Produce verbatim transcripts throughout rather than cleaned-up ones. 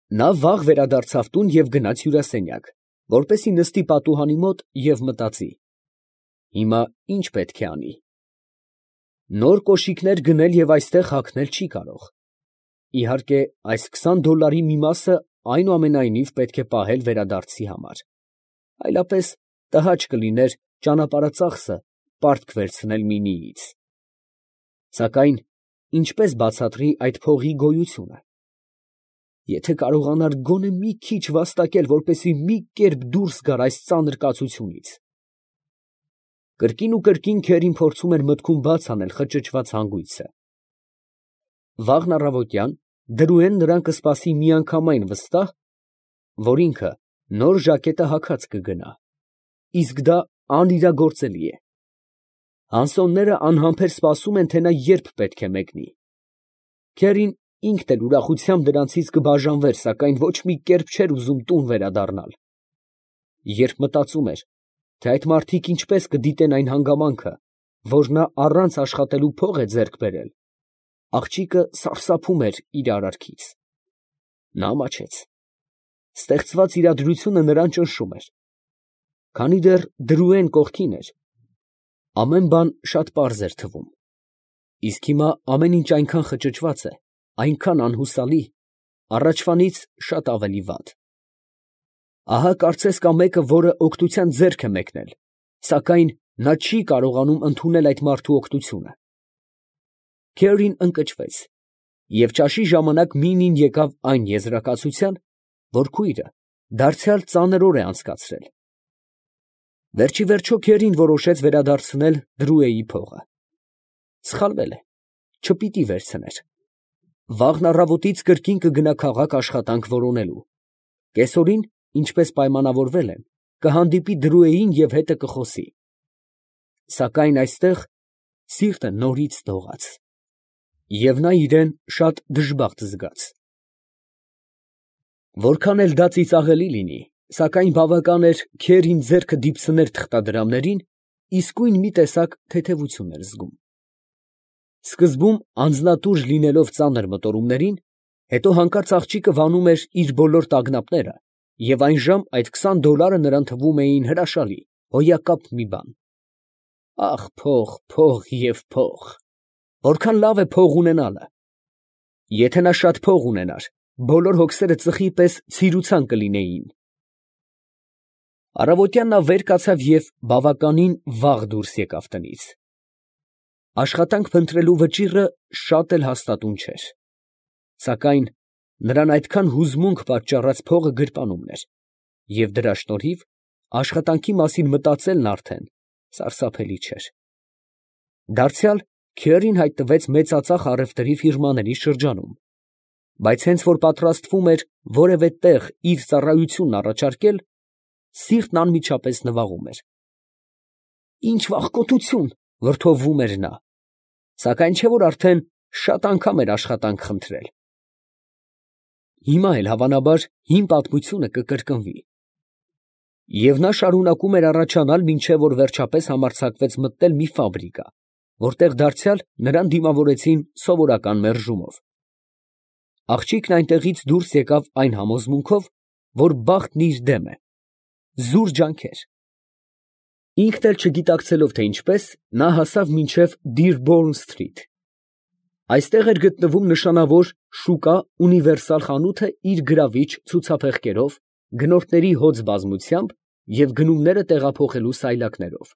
Նա վաղ վերադարձավ տուն և գնաց հյուրասենյակ, որպեսզի նստի պատուհանի մոտ և մտածի. հիմա ի՞նչ պետք է անի. նոր կոշիկներ գնել և այստեղ հագնել չի կարող. իհարկե, այս քսան դոլարի մի մասը այնուամենայնիվ պետք է պահել վերադարձի համար, այլապես տհաճ կլիներ ճանապարհածախսը պարտք վերցնել մինիից. սակայն ինչպե՞ս բացատրի այդ փողի գոյությունը. եթե կարողանար գոնե մի քիչ վաստակել, որպեսզի մի կերպ դուրս գար այս ծանր կացությունից… Կրկին ու կրկին քերին փորձում էր մտքում բաց անել խճճված հանգույցը… Վաղն առավոտյան Դրուեն նրան կսպասի միանգամայն վստահ, որ ինքը նոր ժակետը հագած կգնա, իսկ դա անիրագործելի է… Հանսոնները անհամբեր սպասում են, թե նա երբ պետք է մեկնի… Քերին ինքն էլ ուրախությամբ նրանցից կբաժանվեր, սակայն ոչ մի կերպ չէր ուզում տուն վերադառնալ… Երբ մտածում էր, թե այդ մարդիկ ինչպես կդիտեն այն հանգամանքը, որ նա առանց աշխատելու փող է ձեռք բերել, աղջիկը սարսափում էր իր արարքից… Նա ամաչեց… Ստեղծված իրադրությունը նրան ճնշում էր… Քանի դեռ Դրուեն կողքին էր, ամեն բան շատ պարզ էր թվում… Իսկ հիմա ամեն ինչ այնքան խճճված է, այնքան անհուսալի, առաջվանից շատ ավելի վատ… Ահա կարծես կա մեկը, որը օգնության ձեռք է մեկնել, սակայն նա չի կարողանում ընդունել այդ մարդու օգնությունը… Քերին ընկճվեց և ճաշի ժամանակ մի֊նին եկավ այն եզրակացության, որ քույրը դարձյալ ծանր օր է անցկացրել… Վերջիվերջո Քերին որոշեց վերադարձնել Դրուեի փողը… Սխալվել է, չպիտի վերցներ… Վաղն առավոտից կրկին կգնա քաղաք աշխատանք որոնելու… Կեսօրին, ինչպես պայմանավորվել են, կհանդիպի Դրուեին և հետը կխոսի… Սակայն այստեղ սիրտը նորից դողաց… Եվ նա իրան շատ դժբախտ զգաց… Որքան էլ դա ծիծաղելի լինի, սակայն բավական էր Քերին ձեռքը դիպցներ թղթադրամներին, իսկույն մի տեսակ թեթևություն էր զգում… Սկզբում անձնատուր լինելով ծանր մտորումներին, հետո հանկարծ աղջիկը վանում էր իր բոլոր տագնապները, և այժմ այդ քսան դոլարը նրան թվում էին հրաշալի, հոյակապ մի բան… Ա՜խ, փող, փող և փող… Որքան լավ է փող ունենալը… Եթե նա շատ փող ունենար, բոլոր հոգսերը ծխի պես ցիրուցան կլինեին… Առավոտյան նա վեր կացավ և բավականին վաղ դուրս եկավ տնից… Աշխատանք փնտրելու վճիռը շատ էլ հաստատուն չէր… Սակայն նրան այդքան հուզմունք պատճառած փողը գրպանումն էր, և դրա շնորհիվ աշխատանքի մասին մտածելն արդեն սարսափելի չէր… Դարձյալ Քերին հայտնվեց մեծածախ առևտրի ֆիրմաների շրջանում, բայց հենց որ պատրաստվում էր որևէ տեղ իր ծառայությունն առաջարկել, սիրտն անմիջապես նվաղում էր… Ի՜նչ վախկոտություն, վրդովվում էր նա… Սակայն չէ՞ որ արդեն շատ անգամ էր աշխատանք խնդրել… Հիմա էլ հավանաբար հին պատմությունը կկրկնվի… Եվ նա շարունակում էր առաջանալ, մինչև որ վերջապես համարձակվեց մտնել մի ֆաբրիկա, որտեղ դարձյալ նրան դիմավորեցին սովորական մերժումով… Աղջիկն այնտեղից դուրս եկավ այն համոզմունքով, որ բախտն իր դեմ է… Զուր ջանքեր… Ինքն էլ չգիտակցելով, թե ինչպես, նա հասավ մինչև Դիրբորն Սթրիթ… Այստեղ էր գտնվում նշանավոր շուկա ունիվերսալ խանութը իր գրավիչ ցուցափեղկերով, գնորդների հոծ բազմությամբ և գնումները տեղափոխելու սայլակներով…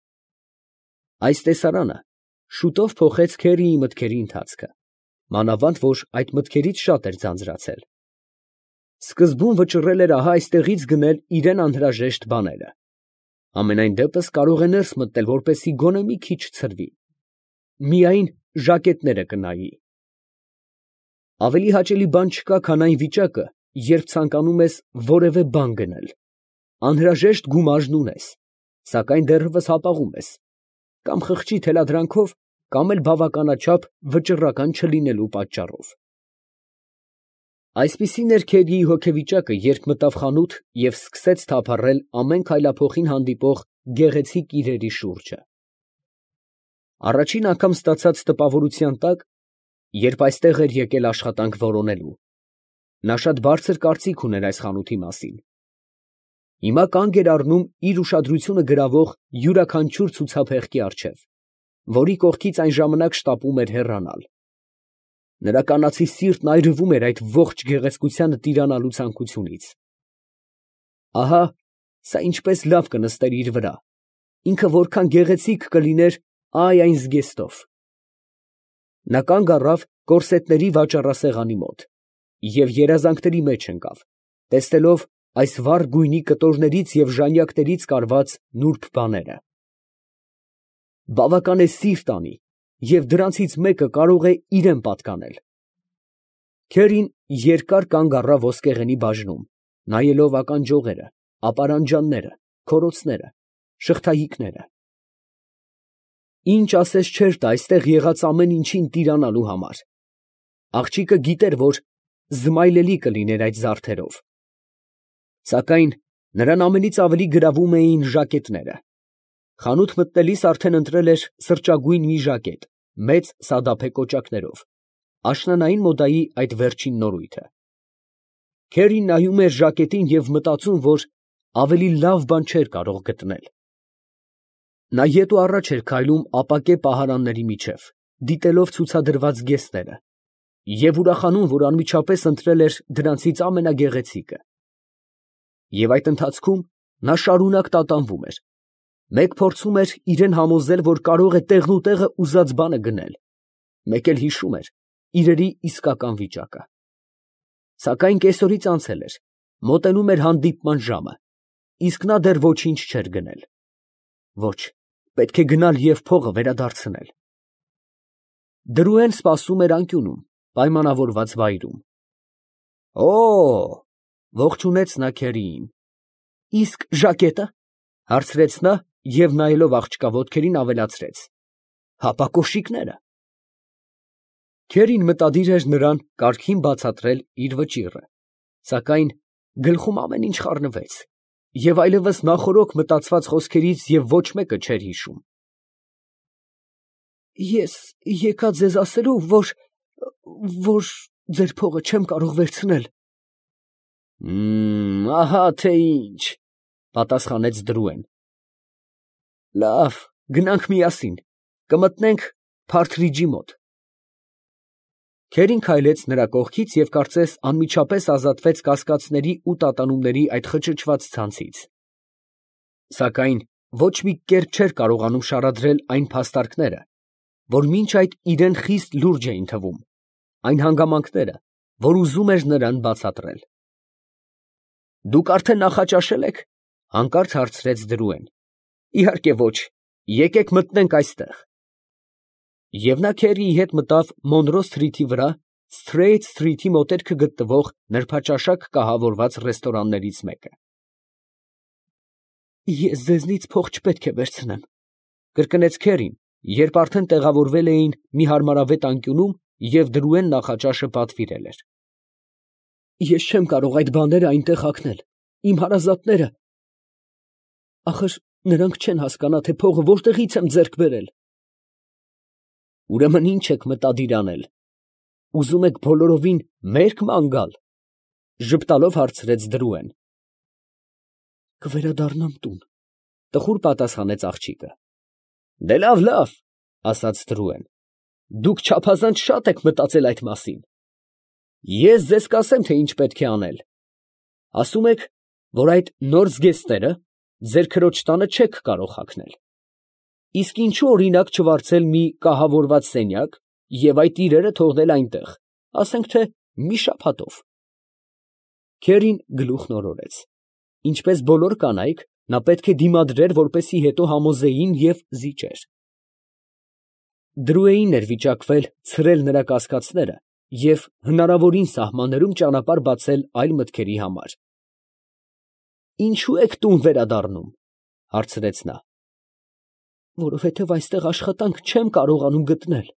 Այս տեսարանը շուտով փոխեց Քերիի մտքերի ընթացքը, մանավանդ որ այդ մտքերից շատ էր ձանձրացել… Սկզբում վճռել էր ահա այստեղից գնել իրան անհրաժեշտ բաները… Համենայն դեպս կարող է ներս մտնել, որպեսզի գոնե մի քիչ ցրվի… Միայն ժակետները կնայի… Ավելի հաճելի բան չկա, քան այն վիճակը, երբ ցանկանում ես որևէ բան գնել, անհրաժեշտ գումարն ունես, սակայն դեռևս հապաղում ես, կամ խղճի թելադրանքով, կամ էլ բավականաչափ վճռական չլինելու պատճառով… Այսպիսին էր Քերիի հոգեվիճակը, երբ մտավ խանութ և սկսեց թափառել ամեն քայլափոխին հանդիպող գեղեցիկ իրերի շուրջը… Առաջին անգամ ստացած տպավորության տակ, երբ այստեղ էր եկել աշխատանք որոնելու, Նա շատ բարձր կարծիք ուներ այս խանութի մասին։ Հիմա կանգ էր առնում իր ուշադրությունը գրավող յուրաքանչյուր ցուցափեղկի առջև, որի կողքից այն ժամանակ շտապում էր հեռանալ։ Նրա կանացի սիրտն այրվում էր այդ ողջ գեղեցկությանը տիրանալու ցանկությունից։ Ահա սա ինչպես լավ կնստեր իր վրա, ինքը որքան գեղեցիկ կլիներ այ այն զգեստով։ Նա կանգ առավ կորսետների վաճառասեղանի մոտ և երազանքների մեջ ընկավ, տեսնելով այս վառ գույնի կտորներից և ժանյակներից կարված նուրբ բաները։ Բավական է սիրտ անի, և դրանցից մեկը կարող է իրան պատկանել։ Քերին երկար կանգ առավ ոսկեղենի բաժնում, նայելով ականջողերը, ապարանջանները, քորոցները, շղթայիկները։ Ինչ ասես չէր տա այստեղ եղած ամեն ինչին տիրանալու համար։ Աղջիկը գիտեր, որ զմայլելի կլիներ այդ զարդերով։ Սակայն նրան ամենից ավելի գրավում էին ժակետները։ Խանութ մտնելիս արդեն ընտրել էր սրճագույն մի ժակետ, մեծ սադափե կոճակներով, աշնանային մոդայի այդ վերջին նորույթը։ Քերին նայում էր ժակետին և մտածում, որ ավելի լավ բան չէր կարող գտնել։ Նա ետ ու առաջ էր քայլում ապակե պահարանների միջև, դիտելով ցուցադրված զգեստները, և ուրախանում, որ անմիջապես ընտրել էր դրանցից ամենագեղեցիկը։ Եվ այդ ընթացքում նա շարունակ տատանվում էր, մեկ փորձում էր իրան համոզել, որ կարող է տեղնուտեղը ուզած բանը գնել, մեկ էլ հիշում էր իրերի իսկական վիճակը։ Սակայն կեսօրից անցել էր, մոտենում էր հանդիպման ժամը, իսկ նա դեռ ոչինչ չէր գնել։ Ոչ, պետք է գնալ և փողը վերադարձնել։ Դրուհին սպասում էր անկյունում, պայմանավորված վայրում։ Օ՜, ողջունեց նա քերիին։ Իսկ ժակետը, ֊ հարցրեց նա և նայելով աղջկա ոտքերին ավելացրեց. հապա կոշիկները։ Քերին մտադիր էր նրան կարգին բացատրել իր վճիռը, սակայն գլխում ամեն ինչ խառնվեց, և այլևս նախօրոք մտածված խոսքերից և ոչ մեկը չէր հիշում։ Ես եկա ձեզ ասելու, որ… որ ձեր փողը չեմ կարող վերցնել։ Մմ, ահա թե ինչ, ֊ պատասխանեց դրուհին։ Լավ, գնանք միասին, կմտնենք Փարթրիջի մոտ։ Քերին քայլեց նրա կողքից և կարծես անմիջապես ազատվեց կասկածների ու տատանումների այդ խճճված ցանցից։ Սակայն ոչ մի կերպ չէր կարողանում շարադրել այն փաստարկները, որ մինչ այդ իրան խիստ լուրջ էին թվում, այն հանգամանքները, որ ուզում էր նրան բացատրել։ Դուք արդեն նախաճաշել եք, ֊ հանկարծ հարցրեց դրուհին։ Իհարկե ոչ, եկեք մտնենք այստեղ։ Եվ նա քերիի հետ մտավ Մոնրո սթրիթի վրա Սթրեյթ սթրիթի մոտերքը գտնվող նրբաճաշակ կահավորված ռեստորաններից մեկը։ Ես ձեզնից փող չպետք է վերցնեմ, ֊ կրկնեց քերին, երբ արդեն տեղավորվել էին մի հարմարավետ անկյունում և դրուհին նախաճաշը պատվիրել էր։ Ես չեմ կարող այդ բաները այնտեղ հագնել, իմ հարազատները… Ախր նրանք չեն հասկանա, թե փողը որտեղից եմ ձեռք բերել։ Ուրեմն ի՞նչ եք մտադիր անել, ուզում եք բոլորովին մե՞րկ ման գալ, ֊ ժպտալով հարցրեց դրուհին։ Կվերադառնամ տուն, ֊ տխուր պատասխանեց աղջիկը։ Դե լավ, լավ, ֊ ասաց դրուհին, դուք չափազանց շատ եք մտածել այդ մասին։ Ես ձեզ կասեմ, թե ինչ պետք է անել։ Ասում եք, որ այդ նոր զգեստները ձեր քրոջ տանը չեք կարող հագնել, իսկ ինչո՞ւ օրինակ չվարձել մի կահավորված սենյակ և այդ իրերը թողնել այնտեղ, ասենք թե մի շաբաթով։ Քերին գլուխն օրորեց. ինչպես բոլոր կանայք, նա պետք է դիմադրեր, որպեսզի հետո համոզեին և զիջեր։ Դրուհին էր վիճակվել ցրել նրա կասկածները և հնարավորին սահմաններում ճանապարհ բացել այլ մտքերի համար։ Ինչո՞ւ եք տուն վերադառնում, ֊ հարցրեց նա։ Որովհետև այստեղ աշխատանք չեմ կարողանում գտնել։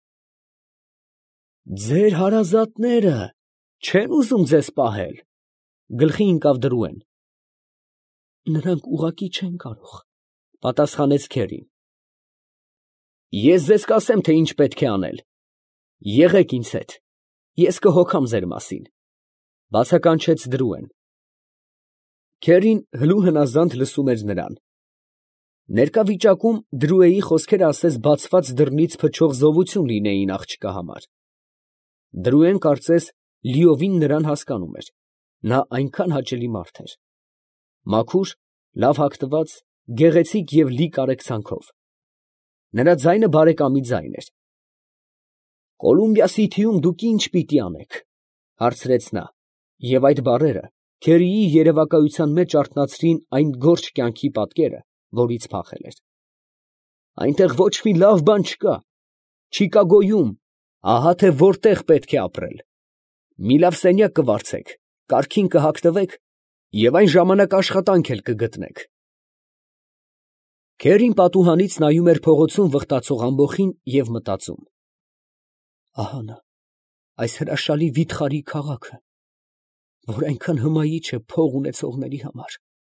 Ձեր հարազատները չե՞ն ուզում ձեզ պահել, ֊ գլխի ընկավ դրուհին։ Նրանք ուղղակի չեն կարող, ֊ պատասխանեց քերին։ Ես ձեզ կասեմ, թե ինչ պետք է անել. եղեք ինձ հետ, ես կհոգամ ձեր մասին։ Բացականչեց Դրուեն։ Քերին հլու հնազանդ լսում էր նրան։ Ներկա վիճակում Դրուեի խոսքերը ասես բացված դռնից փչող զովություն լինեին աղջկա համար։ Դրուեն կարծես լիովին նրան հասկանում էր, նա այնքան հաճելի մարդ էր։ Մաքուր, լավ հագնված, գեղեցիկ և լի կարեկցանքով։ Նրա ձայնը բարեկամի ձայն էր։ «Կոլումբիա Սիթիում դուք ի՞նչ պիտի անեք, ֊ հարցրեց նա, և այդ բառերը Քերիի երևակայության մեջ արթնացրին այն գորշ կյանքի պատկերը, որից փախել էր։ ֊ Այնտեղ ոչ մի լավ բան չկա, Չիկագոյում, ահա թե որտեղ պետք է ապրել. մի լավ սենյակ կվարձեք, կարգին կհագնվեք և այն ժամանակ աշխատանք էլ կգտնեք»։ Քերին պատուհանից նայում էր փողոցում վխտացող ամբոխին և մտածում. ահա նա, այս հրաշալի վիթխարի քաղաքը, որ այնքան հմայիչ է փող ունեցողների համար։